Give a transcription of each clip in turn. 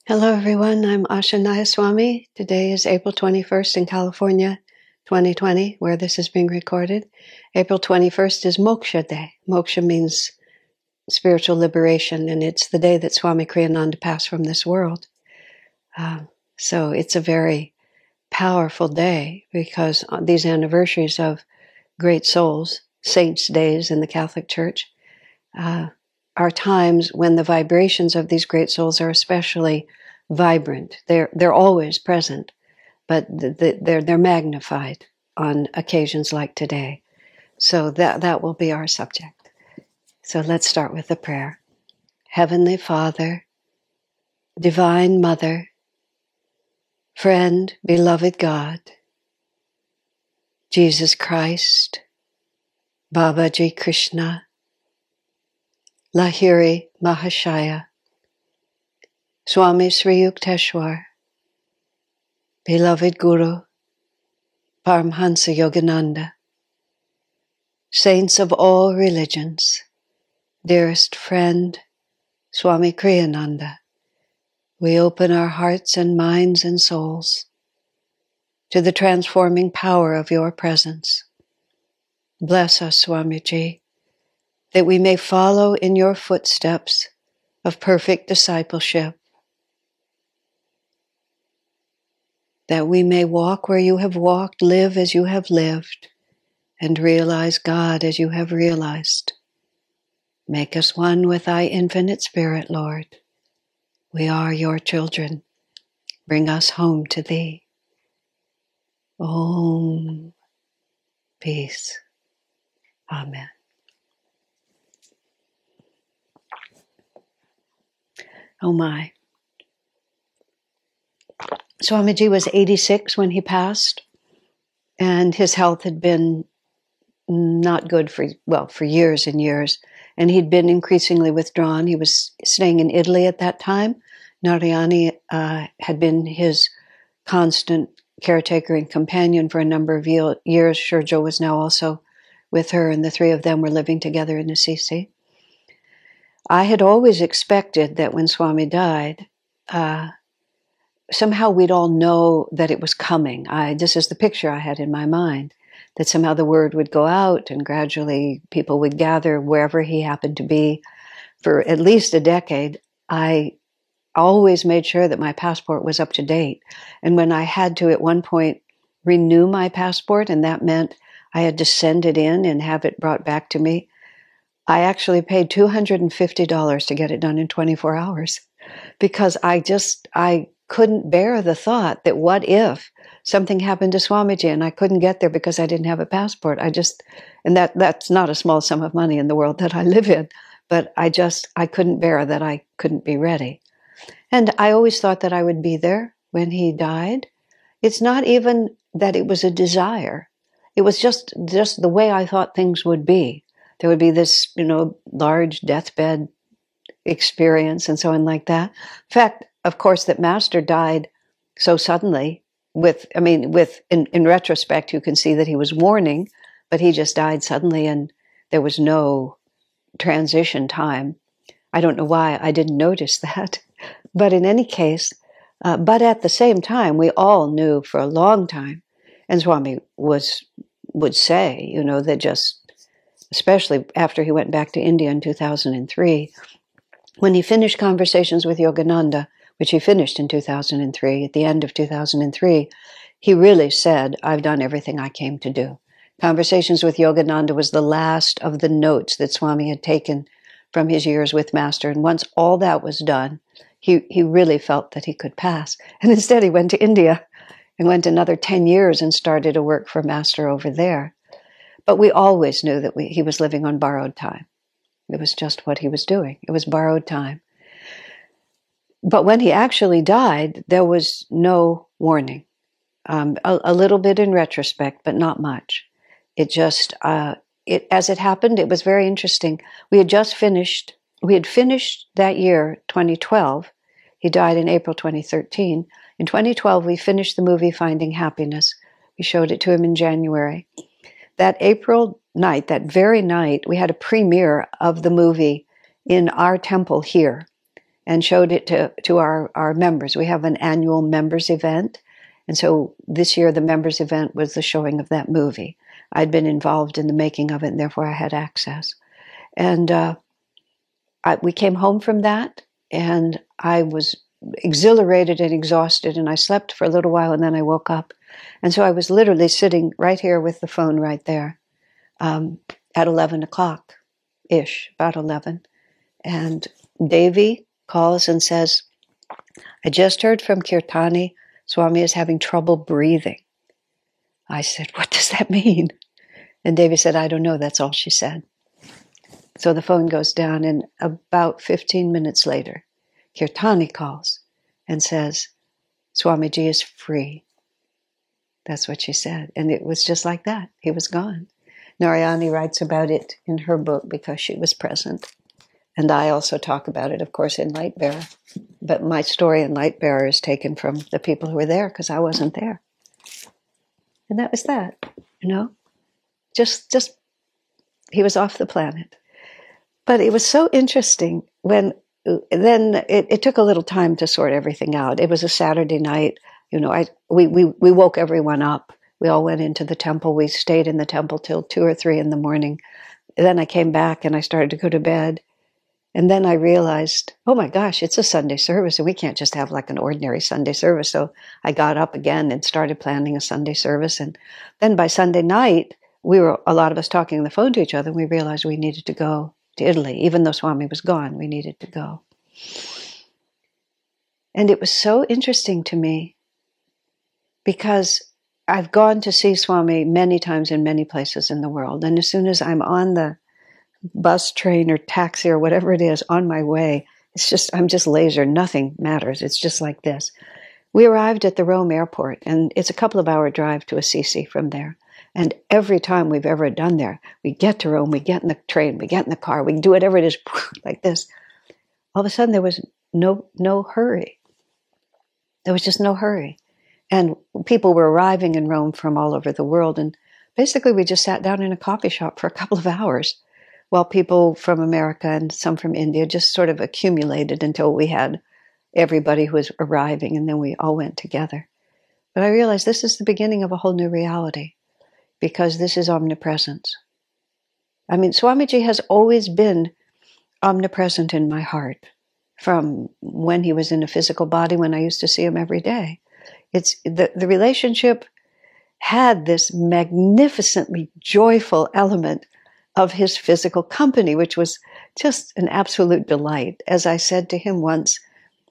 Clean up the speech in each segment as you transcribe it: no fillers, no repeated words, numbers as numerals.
Hello, everyone. I'm Asha Nayaswamy. Today is April 21st in California, 2020, where this is being recorded. April 21st is Moksha Day. Moksha means spiritual liberation, and it's the day that Swami Kriyananda passed from this world. So it's a very powerful day because on these anniversaries of great souls, saints' days in the Catholic Church, are times when the vibrations of these great souls are especially vibrant. They're always present, but they're magnified on occasions like today. So that will be our subject. So let's start with the prayer. Heavenly Father, Divine Mother, Friend, Beloved God, Jesus Christ, Babaji Krishna, Lahiri Mahashaya, Swami Sri Yukteswar, Beloved Guru, Paramhansa Yogananda, Saints of all religions, dearest friend, Swami Kriyananda, we open our hearts and minds and souls to the transforming power of your presence. Bless us, Swamiji, that we may follow in your footsteps of perfect discipleship, that we may walk where you have walked, live as you have lived, and realize God as you have realized. Make us one with thy infinite Spirit, Lord. We are your children. Bring us home to thee. Om. Peace. Amen. Oh my. Swamiji was 86 when he passed, and his health had been not good for years and years, and he'd been increasingly withdrawn. He was staying in Italy at that time. Narayani had been his constant caretaker and companion for a number of years. Shurjo was now also with her, and the three of them were living together in Assisi. I had always expected that when Swami died, somehow we'd all know that it was coming. This is the picture I had in my mind, that somehow the word would go out and gradually people would gather wherever he happened to be. For at least a decade, I always made sure that my passport was up to date. And when I had to, at one point, renew my passport, and that meant I had to send it in and have it brought back to me, I actually paid $250 to get it done in 24 hours because I couldn't bear the thought that what if something happened to Swamiji and I couldn't get there because I didn't have a passport. And that's not a small sum of money in the world that I live in, but I couldn't bear that I couldn't be ready. And I always thought that I would be there when he died. It's not even that it was a desire. It was just the way I thought things would be. There would be this, large deathbed experience and so on like that. In fact, of course, that Master died so suddenly in retrospect, you can see that he was warning, but he just died suddenly and there was no transition time. I don't know why I didn't notice that. But in any case, but at the same time, we all knew for a long time, and Swami would say, that just, especially after he went back to India in 2003, when he finished Conversations with Yogananda, which he finished in 2003, at the end of 2003, he really said, I've done everything I came to do. Conversations with Yogananda was the last of the notes that Swami had taken from his years with Master. And once all that was done, he really felt that he could pass. And instead he went to India and went another 10 years and started to work for Master over there. But we always knew that he was living on borrowed time. It was just what he was doing. It was borrowed time. But when he actually died, there was no warning. A little bit in retrospect, but not much. As it happened, it was very interesting. We had finished that year, 2012. He died in April 2013. In 2012, we finished the movie Finding Happiness. We showed it to him in January. That April night, that very night, we had a premiere of the movie in our temple here. and showed it to our members. We have an annual members event. And so this year, the members event was the showing of that movie. I'd been involved in the making of it, and therefore I had access. And we came home from that, and I was exhilarated and exhausted, and I slept for a little while, and then I woke up. And so I was literally sitting right here with the phone right there at 11 o'clock-ish, about 11. And Devi calls and says, I just heard from Kirtani, Swami is having trouble breathing. I said, what does that mean? And Devi said, I don't know, that's all she said. So the phone goes down, and about 15 minutes later, Kirtani calls and says, Swamiji is free. That's what she said. And it was just like that. He was gone. Narayani writes about it in her book because she was present. And I also talk about it, of course, in Lightbearer. But my story in Lightbearer is taken from the people who were there because I wasn't there. And that was that, you know. Just he was off the planet. But it was so interesting when then it took a little time to sort everything out. It was a Saturday night. You know, we woke everyone up. We all went into the temple. We stayed in the temple till 2 or 3 in the morning. And then I came back and I started to go to bed. And then I realized, oh my gosh, it's a Sunday service, and we can't just have like an ordinary Sunday service. So I got up again and started planning a Sunday service. And then by Sunday night, a lot of us talking on the phone to each other, and we realized we needed to go to Italy. Even though Swami was gone, we needed to go. And it was so interesting to me because I've gone to see Swami many times in many places in the world. And as soon as I'm on the bus, train, or taxi, or whatever it is, on my way, I'm just laser. Nothing matters. It's just like this. We arrived at the Rome airport, and it's a couple of hour drive to Assisi from there. And every time we've ever done there, we get to Rome, we get in the train, we get in the car, we do whatever it is, like this. All of a sudden, there was no hurry. There was just no hurry. And people were arriving in Rome from all over the world. And basically, we just sat down in a coffee shop for a couple of hours while people from America and some from India just sort of accumulated until we had everybody who was arriving, and then we all went together. But I realized this is the beginning of a whole new reality, because this is omnipresence. I mean, Swamiji has always been omnipresent in my heart from when he was in a physical body, when I used to see him every day. It's the relationship had this magnificently joyful element of his physical company, which was just an absolute delight. As I said to him once,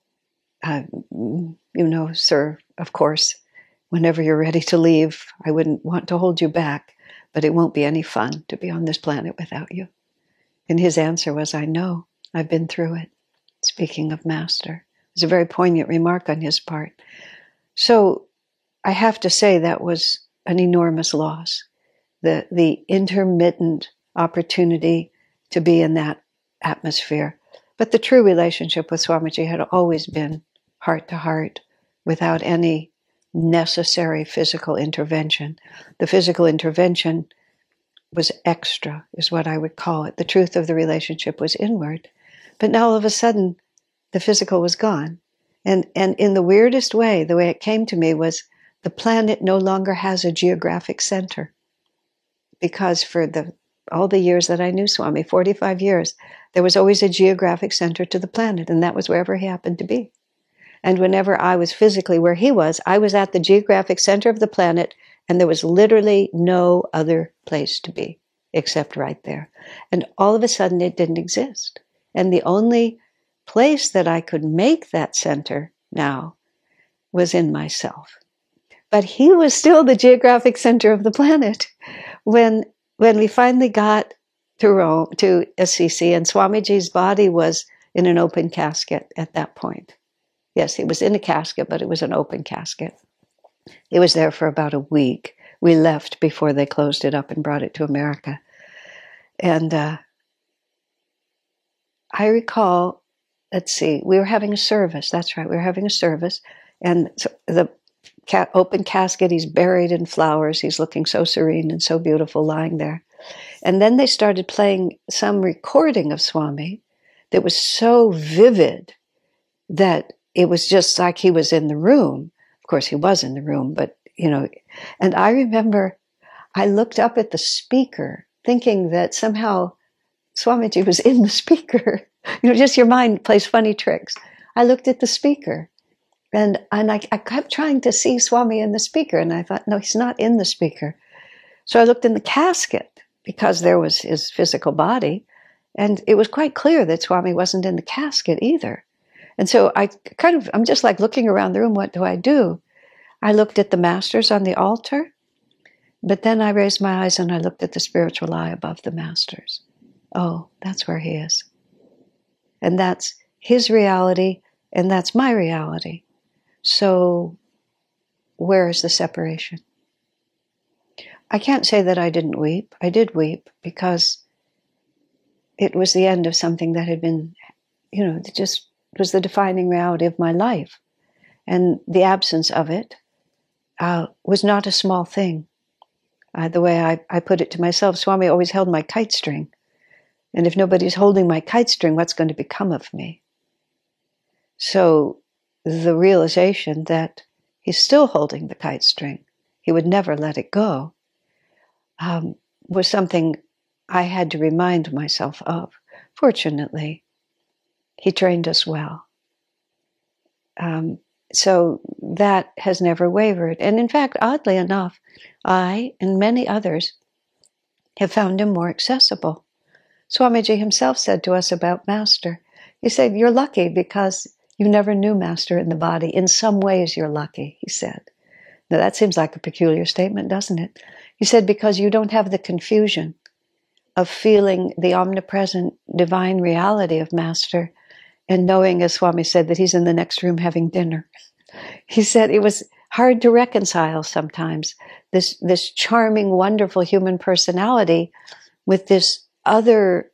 you know, sir, of course, whenever you're ready to leave, I wouldn't want to hold you back, but it won't be any fun to be on this planet without you. And his answer was, I know, I've been through it. Speaking of Master. It was a very poignant remark on his part. So I have to say that was an enormous loss. The intermittent opportunity to be in that atmosphere. But the true relationship with Swamiji had always been heart to heart, without any necessary physical intervention. The physical intervention was extra, is what I would call it. The truth of the relationship was inward. But now all of a sudden, the physical was gone. And in the weirdest way, the way it came to me was the planet no longer has a geographic center. Because for all the years that I knew Swami, 45 years, there was always a geographic center to the planet, and that was wherever he happened to be. And whenever I was physically where he was, I was at the geographic center of the planet, and there was literally no other place to be except right there. And all of a sudden, it didn't exist. And the only place that I could make that center now was in myself. But he was still the geographic center of the planet. When we finally got to Rome, to Assisi, and Swamiji's body was in an open casket at that point. Yes, he was in a casket, but it was an open casket. It was there for about a week. We left before they closed it up and brought it to America. And I recall, let's see, we were having a service. That's right, we were having a service. And so the open casket, he's buried in flowers. He's looking so serene and so beautiful lying there. And then they started playing some recording of Swami that was so vivid that it was just like he was in the room. Of course, he was in the room, but, and I remember I looked up at the speaker thinking that somehow Swamiji was in the speaker. Just your mind plays funny tricks. I looked at the speaker and I kept trying to see Swami in the speaker, and I thought, no, he's not in the speaker. So I looked in the casket because there was his physical body, and it was quite clear that Swami wasn't in the casket either. And so I'm just like looking around the room, what do I do? I looked at the masters on the altar, but then I raised my eyes and I looked at the spiritual eye above the masters. Oh, that's where he is. And that's his reality, and that's my reality. So where is the separation? I can't say that I didn't weep. I did weep because it was the end of something that had been, it just was the defining reality of my life. And the absence of it was not a small thing. The way I put it to myself, Swami always held my kite string. And if nobody's holding my kite string, what's going to become of me? So the realization that he's still holding the kite string, he would never let it go, was something I had to remind myself of. Fortunately, he trained us well. So that has never wavered. And in fact, oddly enough, I and many others have found him more accessible. Swamiji himself said to us about Master, he said, you're lucky because you never knew Master in the body. In some ways you're lucky, he said. Now that seems like a peculiar statement, doesn't it? He said, because you don't have the confusion of feeling the omnipresent divine reality of Master and knowing, as Swami said, that he's in the next room having dinner. He said it was hard to reconcile sometimes, this charming, wonderful human personality with this other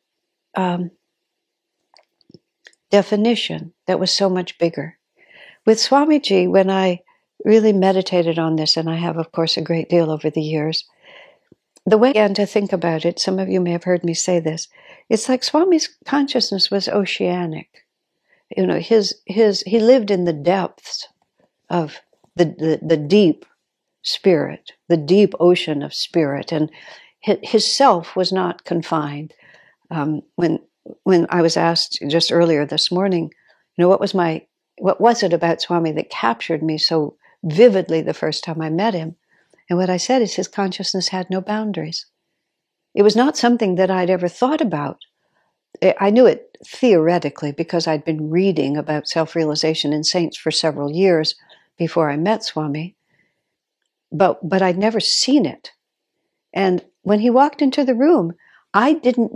definition that was so much bigger. With Swamiji, when I really meditated on this, and I have, of course, a great deal over the years, the way I began to think about it, some of you may have heard me say this, it's like Swami's consciousness was oceanic. He lived in the depths of the deep spirit, the deep ocean of spirit, and his self was not confined. When I was asked just earlier this morning, what was it about Swami that captured me so vividly the first time I met him? And what I said is his consciousness had no boundaries. It was not something that I'd ever thought about. I knew it theoretically because I'd been reading about self-realization in saints for several years before I met Swami, but I'd never seen it. And when he walked into the room, I didn't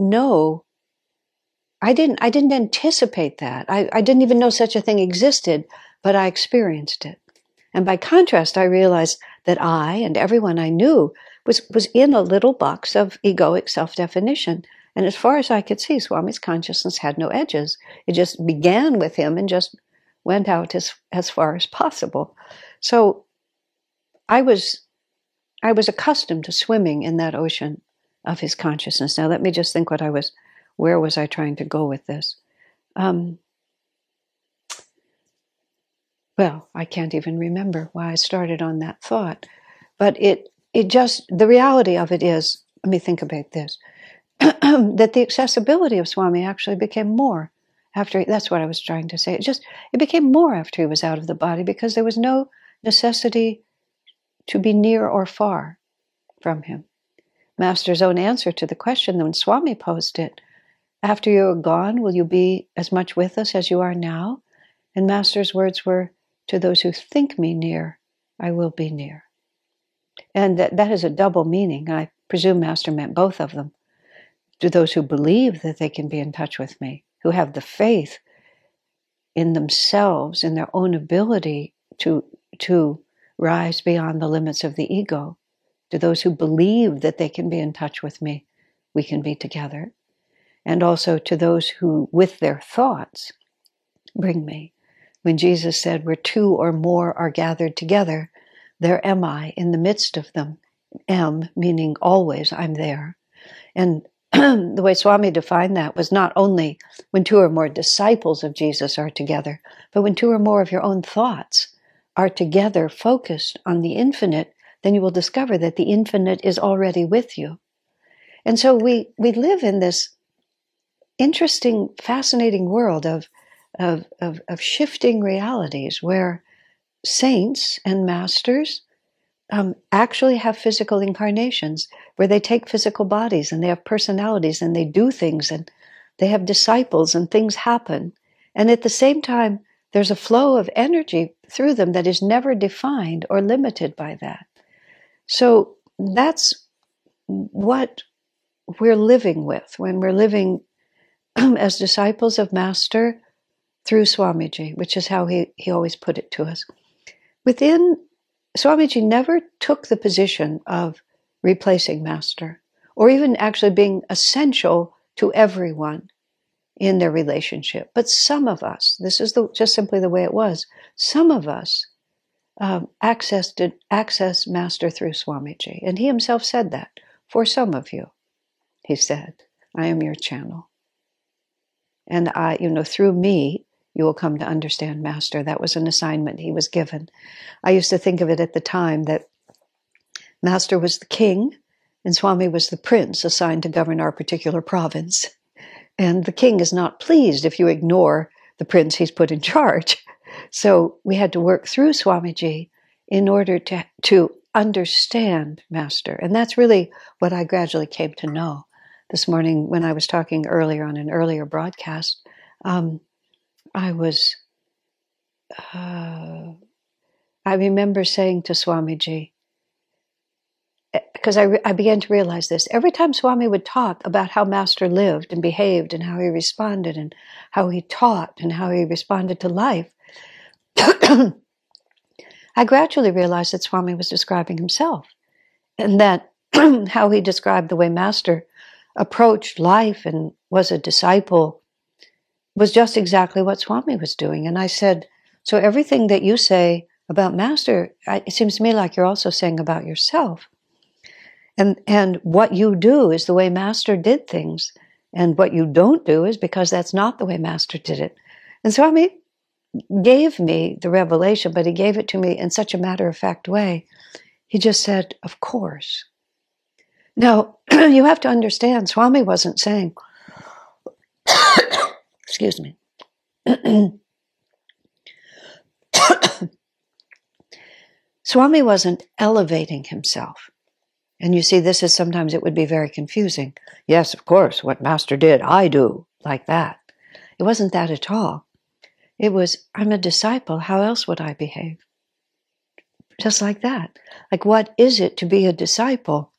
anticipate that. I didn't even know such a thing existed, but I experienced it. And by contrast, I realized that I and everyone I knew was in a little box of egoic self-definition. And as far as I could see, Swami's consciousness had no edges. It just began with him and just went out as far as possible. So I was accustomed to swimming in that ocean of his consciousness. Now let me just think where was I trying to go with this? Well, I can't even remember why I started on that thought. But the reality of it is, let me think about this, that the accessibility of Swami actually became more after, that's what I was trying to say. It became more after he was out of the body because there was no necessity to be near or far from him. Master's own answer to the question when Swami posed it, after you are gone, will you be as much with us as you are now? And Master's words were, to those who think me near, I will be near. And that is a double meaning. I presume Master meant both of them. To those who believe that they can be in touch with me, who have the faith in themselves, in their own ability to rise beyond the limits of the ego. To those who believe that they can be in touch with me, we can be together. And also to those who, with their thoughts, bring me. When Jesus said, where two or more are gathered together, there am I in the midst of them. Am, meaning always I'm there. And the way Swami defined that was not only when two or more disciples of Jesus are together, but when two or more of your own thoughts are together focused on the infinite, then you will discover that the infinite is already with you. And so we live in this interesting, fascinating world of shifting realities where saints and masters actually have physical incarnations, where they take physical bodies and they have personalities and they do things and they have disciples and things happen. And at the same time, there's a flow of energy through them that is never defined or limited by that. So that's what we're living with when we're living as disciples of Master through Swamiji, which is how he always put it to us. Within, Swamiji never took the position of replacing Master, or even actually being essential to everyone in their relationship. But some of us, this is just simply the way it was, some of us access Master through Swamiji. And he himself said that. For some of you, he said, I am your channel. And through me, you will come to understand Master. That was an assignment he was given. I used to think of it at the time that Master was the king and Swami was the prince assigned to govern our particular province. And the king is not pleased if you ignore the prince he's put in charge. So we had to work through Swamiji in order to understand Master. And that's really what I gradually came to know. This morning when I was talking earlier on an earlier broadcast, I remember saying to Swamiji, because I began to realize this, every time Swami would talk about how Master lived and behaved and how he responded and how he taught and how he responded to life, I gradually realized that Swami was describing himself, and that how he described the way Master approached life and was a disciple was just exactly what Swami was doing. And I said, so everything that you say about Master, it seems to me like you're also saying about yourself. And what you do is the way Master did things. And what you don't do is because that's not the way Master did it. And Swami gave me the revelation, but he gave it to me in such a matter-of-fact way. He just said, of course. Now, you have to understand, Swami wasn't saying, excuse me. Swami wasn't elevating himself. And you see, this is sometimes it would be very confusing. Yes, of course, what Master did, I do, like that. It wasn't that at all. It was, I'm a disciple, how else would I behave? Just like that. Like, what is it to be a disciple?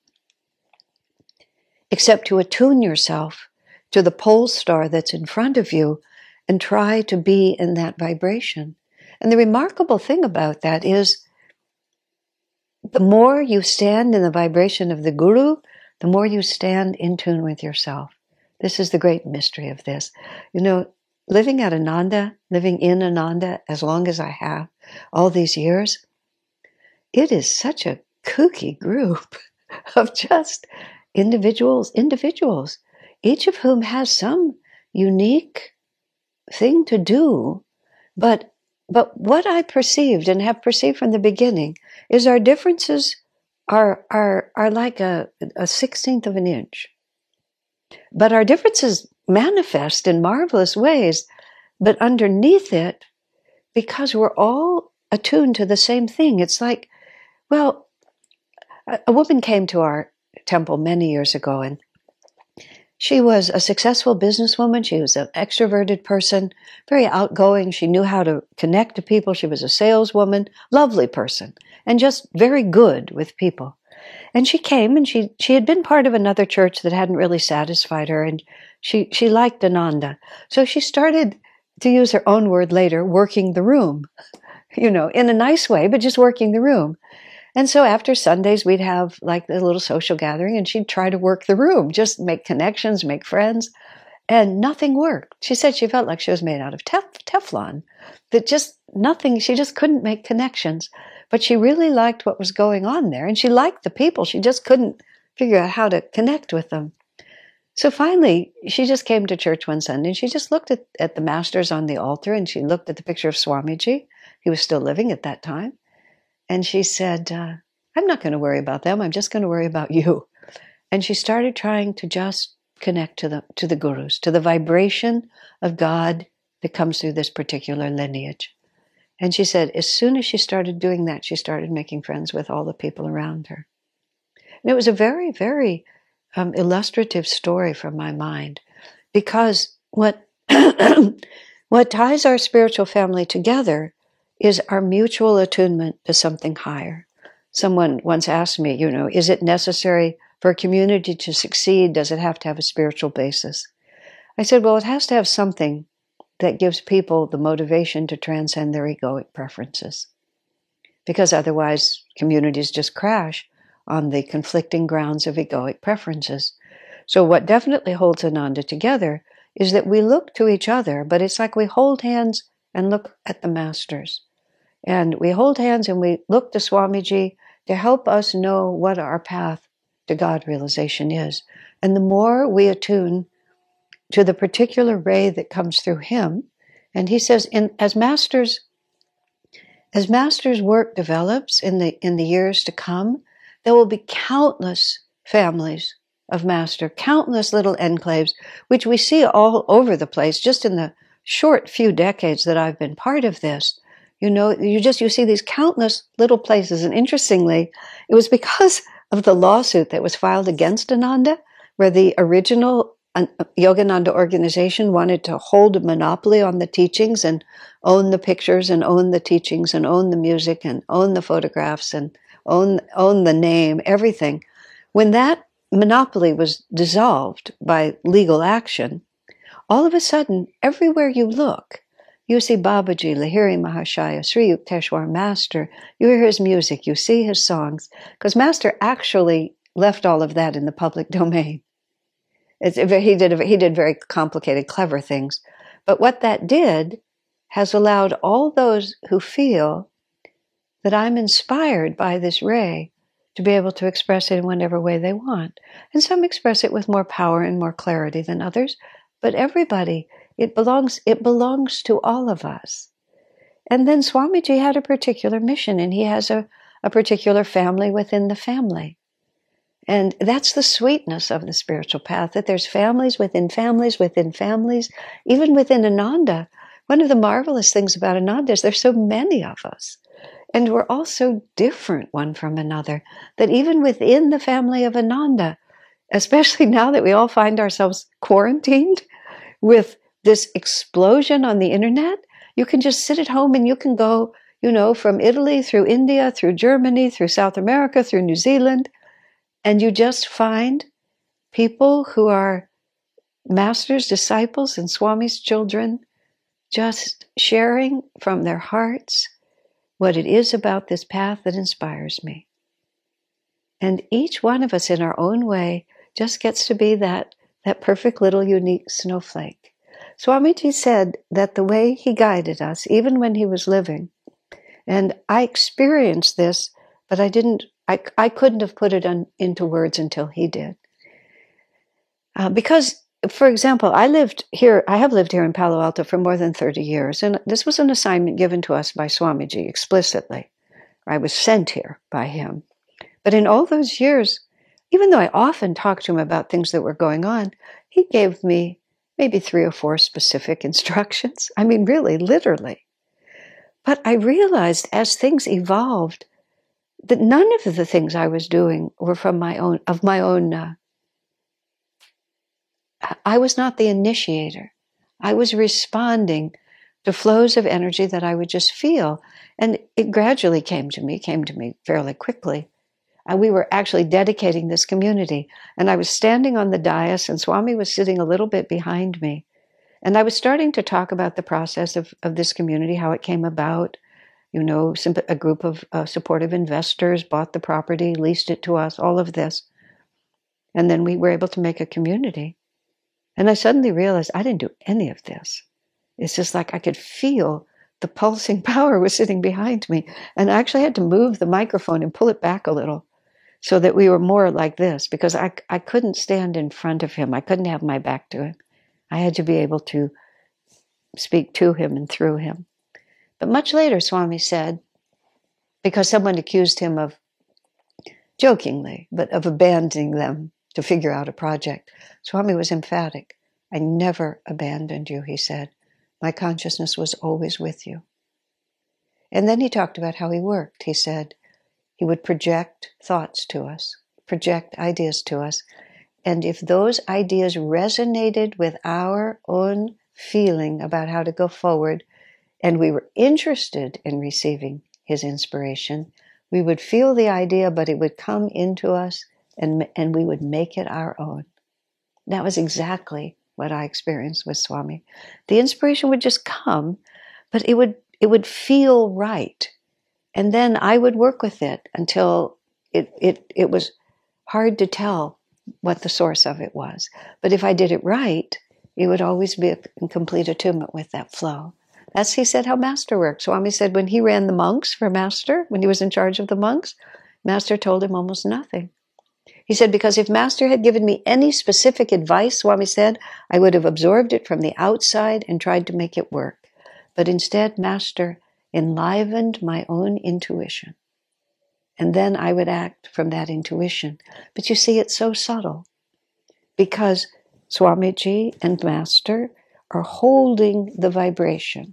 Except to attune yourself to the pole star that's in front of you and try to be in that vibration. And the remarkable thing about that is the more you stand in the vibration of the Guru, the more you stand in tune with yourself. This is the great mystery of this. You know, living at Ananda, living in Ananda as long as I have, all these years, it is such a kooky group of just individuals, each of whom has some unique thing to do. But what I perceived and have perceived from the beginning is our differences are like a 16th of an inch. But our differences manifest in marvelous ways, but underneath it, because we're all attuned to the same thing, it's like, well, a woman came to our temple many years ago, and she was a successful businesswoman. She was an extroverted person, very outgoing. She knew how to connect to people. She was a saleswoman, lovely person, and just very good with people. And she came, and she had been part of another church that hadn't really satisfied her, and she liked Ananda. So she started, to use her own word later, working the room, in a nice way, but just working the room. And so after Sundays, we'd have like a little social gathering, and she'd try to work the room, just make connections, make friends, and nothing worked. She said she felt like she was made out of Teflon, that just nothing, she just couldn't make connections. But she really liked what was going on there, and she liked the people. She just couldn't figure out how to connect with them. So finally, she just came to church one Sunday and she just looked at the masters on the altar and she looked at the picture of Swamiji. He was still living at that time. And she said, I'm not going to worry about them. I'm just going to worry about you. And she started trying to just connect to the gurus, to the vibration of God that comes through this particular lineage. And she said, as soon as she started doing that, she started making friends with all the people around her. And it was a very, very illustrative story from my mind, because what what ties our spiritual family together is our mutual attunement to something higher. Someone once asked me, is it necessary for a community to succeed? Does it have to have a spiritual basis? I said, well, it has to have something that gives people the motivation to transcend their egoic preferences. Because otherwise, communities just crash on the conflicting grounds of egoic preferences. So what definitely holds Ananda together is that we look to each other, but it's like we hold hands and look at the masters. And we hold hands and we look to Swamiji to help us know what our path to God realization is. And the more we attune to the particular ray that comes through him, and he says, as Master's work develops in the years to come, there will be countless families of Master, countless little enclaves, which we see all over the place, just in the short few decades that I've been part of this. You see these countless little places. And interestingly, it was because of the lawsuit that was filed against Ananda, where the original Yogananda organization wanted to hold a monopoly on the teachings and own the pictures and own the teachings and own the music and own the photographs and own the name, everything. When that monopoly was dissolved by legal action, all of a sudden, everywhere you look, you see Babaji, Lahiri Mahashaya, Sri Yukteswar Master, you hear his music, you see his songs, because Master actually left all of that in the public domain. He did very complicated, clever things. But what that did has allowed all those who feel that I'm inspired by this ray to be able to express it in whatever way they want. And some express it with more power and more clarity than others, but everybody, it belongs to all of us. And then Swamiji had a particular mission, and he has a particular family within the family. And that's the sweetness of the spiritual path, that there's families within families within families, even within Ananda. One of the marvelous things about Ananda is there's so many of us. And we're all so different one from another, that even within the family of Ananda, especially now that we all find ourselves quarantined with this explosion on the internet, you can just sit at home and you can go, from Italy through India, through Germany, through South America, through New Zealand, and you just find people who are Masters, disciples, and Swami's children, just sharing from their hearts what it is about this path that inspires me. And each one of us in our own way just gets to be that perfect little unique snowflake. Swamiji said that the way he guided us, even when he was living, and I experienced this, but I couldn't have put it into words until he did. Because, for example, I have lived here in Palo Alto for more than 30 years, and this was an assignment given to us by Swamiji explicitly. I was sent here by him. But in all those years, even though I often talked to him about things that were going on, he gave me maybe 3 or 4 specific instructions. I mean, really, literally. But I realized as things evolved that none of the things I was doing were from my own. I was not the initiator. I was responding to flows of energy that I would just feel. And it gradually came to me fairly quickly. We were actually dedicating this community. And I was standing on the dais, and Swami was sitting a little bit behind me. And I was starting to talk about the process of this community, how it came about. A group of supportive investors bought the property, leased it to us, all of this. And then we were able to make a community. And I suddenly realized I didn't do any of this. It's just like I could feel the pulsing power was sitting behind me. And I actually had to move the microphone and pull it back a little so that we were more like this, because I couldn't stand in front of him. I couldn't have my back to him. I had to be able to speak to him and through him. But much later, Swami said, because someone accused him of, jokingly, but of abandoning them to figure out a project, Swami was emphatic. I never abandoned you, he said. My consciousness was always with you. And then he talked about how he worked. He said he would project thoughts to us, project ideas to us. And if those ideas resonated with our own feeling about how to go forward, and we were interested in receiving his inspiration, we would feel the idea, but it would come into us, and we would make it our own. That was exactly what I experienced with Swami. The inspiration would just come, but it would feel right. And then I would work with it until it was hard to tell what the source of it was. But if I did it right, it would always be in complete attunement with that flow. That's, he said, how Master worked. Swami said when he ran the monks for Master, when he was in charge of the monks, Master told him almost nothing. He said, because if Master had given me any specific advice, Swami said, I would have absorbed it from the outside and tried to make it work. But instead, Master enlivened my own intuition. And then I would act from that intuition. But you see, it's so subtle, because Swamiji and Master are holding the vibration.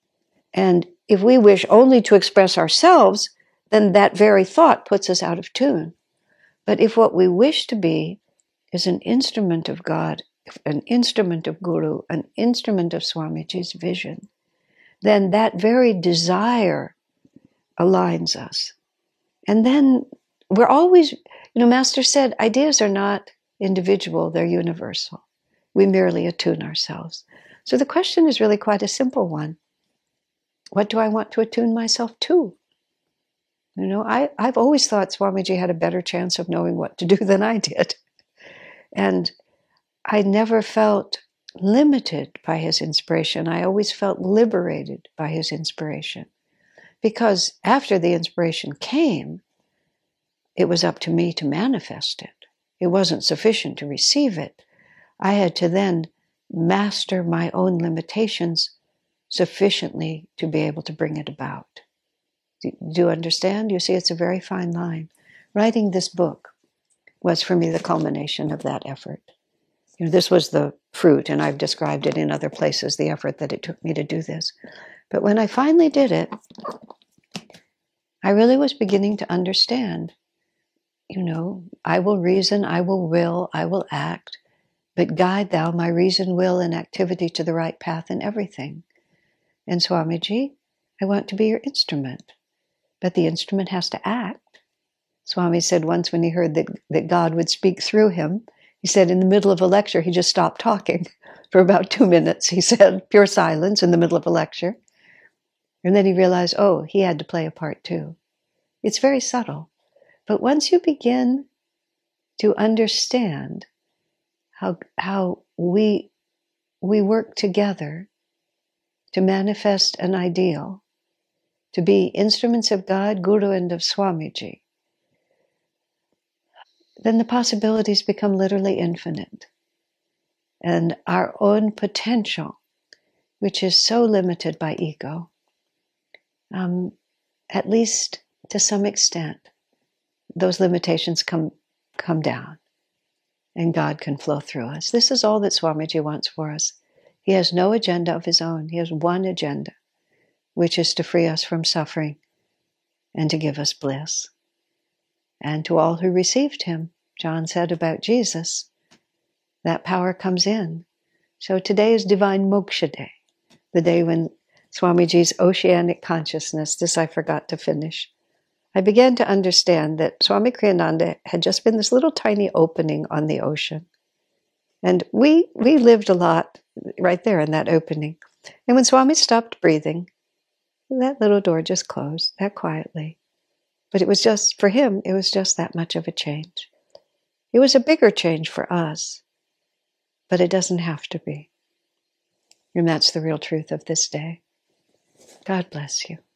And if we wish only to express ourselves, then that very thought puts us out of tune. But if what we wish to be is an instrument of God, an instrument of Guru, an instrument of Swamiji's vision, then that very desire aligns us. And then we're always, Master said, ideas are not individual, they're universal. We merely attune ourselves. So the question is really quite a simple one. What do I want to attune myself to? I've always thought Swamiji had a better chance of knowing what to do than I did. And I never felt limited by his inspiration. I always felt liberated by his inspiration. Because after the inspiration came, it was up to me to manifest it. It wasn't sufficient to receive it. I had to then master my own limitations sufficiently to be able to bring it about. Do you understand? You see, it's a very fine line. Writing this book was for me the culmination of that effort. This was the fruit, and I've described it in other places, the effort that it took me to do this. But when I finally did it, I really was beginning to understand, I will reason, I will, I will act, but guide thou my reason, will, and activity to the right path in everything. And Swamiji, I want to be your instrument, but the instrument has to act. Swami said once when he heard that God would speak through him, he said in the middle of a lecture, he just stopped talking for about 2 minutes. He said, pure silence in the middle of a lecture. And then he realized, he had to play a part too. It's very subtle. But once you begin to understand how we work together to manifest an ideal, to be instruments of God, Guru, and of Swamiji, then the possibilities become literally infinite. And our own potential, which is so limited by ego, at least to some extent, those limitations come down, and God can flow through us. This is all that Swamiji wants for us. He has no agenda of his own. He has one agenda, which is to free us from suffering and to give us bliss. And to all who received him, John said about Jesus, that power comes in. So today is Divine Moksha Day, the day when Swamiji's oceanic consciousness, this I forgot to finish. I began to understand that Swami Kriyananda had just been this little tiny opening on the ocean. And we lived a lot right there in that opening. And when Swami stopped breathing, that little door just closed, that quietly. But it was just, for him, it was just that much of a change. It was a bigger change for us, but it doesn't have to be. And that's the real truth of this day. God bless you.